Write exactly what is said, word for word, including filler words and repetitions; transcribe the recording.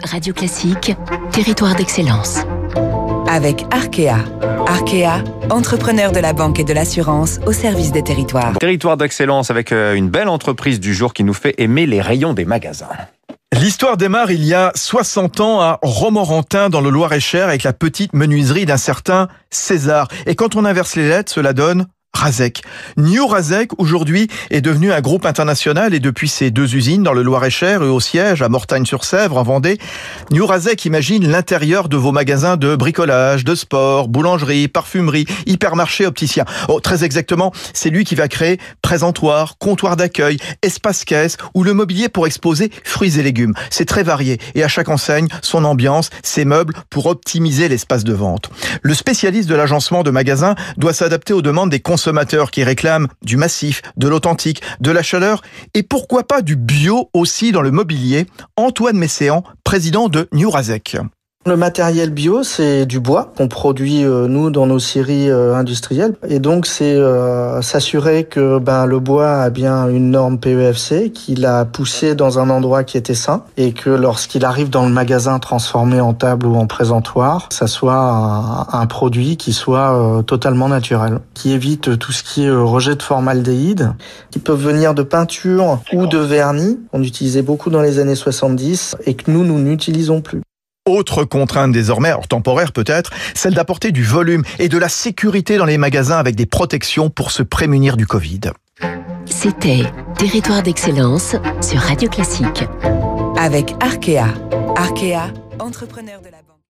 Radio Classique, territoire d'excellence. Avec Arkea. Arkea, entrepreneur de la banque et de l'assurance au service des territoires. Territoire d'excellence avec une belle entreprise du jour qui nous fait aimer les rayons des magasins. L'histoire démarre il y a soixante ans à Romorantin dans le Loir-et-Cher avec la petite menuiserie d'un certain César. Et quand on inverse les lettres, cela donne Razek. New Razek, aujourd'hui, est devenu un groupe international et depuis ses deux usines dans le Loir-et-Cher et au siège à Mortagne-sur-Sèvre en Vendée, New Razek imagine l'intérieur de vos magasins de bricolage, de sport, boulangerie, parfumerie, hypermarché, opticien. Oh, très exactement, c'est lui qui va créer présentoir, comptoir d'accueil, espace caisse ou le mobilier pour exposer fruits et légumes. C'est très varié et à chaque enseigne, son ambiance, ses meubles pour optimiser l'espace de vente. Le spécialiste de l'agencement de magasins doit s'adapter aux demandes des consommateurs consommateurs qui réclament du massif, de l'authentique, de la chaleur et pourquoi pas du bio aussi dans le mobilier. Antoine Messéan, président de New Razek. Le matériel bio, c'est du bois qu'on produit euh, nous dans nos scieries euh, industrielles, et donc c'est euh, s'assurer que ben le bois a bien une norme P E F C, qu'il a poussé dans un endroit qui était sain, et que lorsqu'il arrive dans le magasin transformé en table ou en présentoir, ça soit un, un produit qui soit euh, totalement naturel, qui évite tout ce qui est euh, rejet de formaldéhyde, qui peuvent venir de peinture ou de vernis, qu'on utilisait beaucoup dans les années soixante-dix et que nous nous n'utilisons plus. Autre contrainte désormais, alors temporaire peut-être, celle d'apporter du volume et de la sécurité dans les magasins avec des protections pour se prémunir du Covid. C'était Territoire d'excellence sur Radio Classique. Avec Arkea. Arkea, entrepreneur de la banque.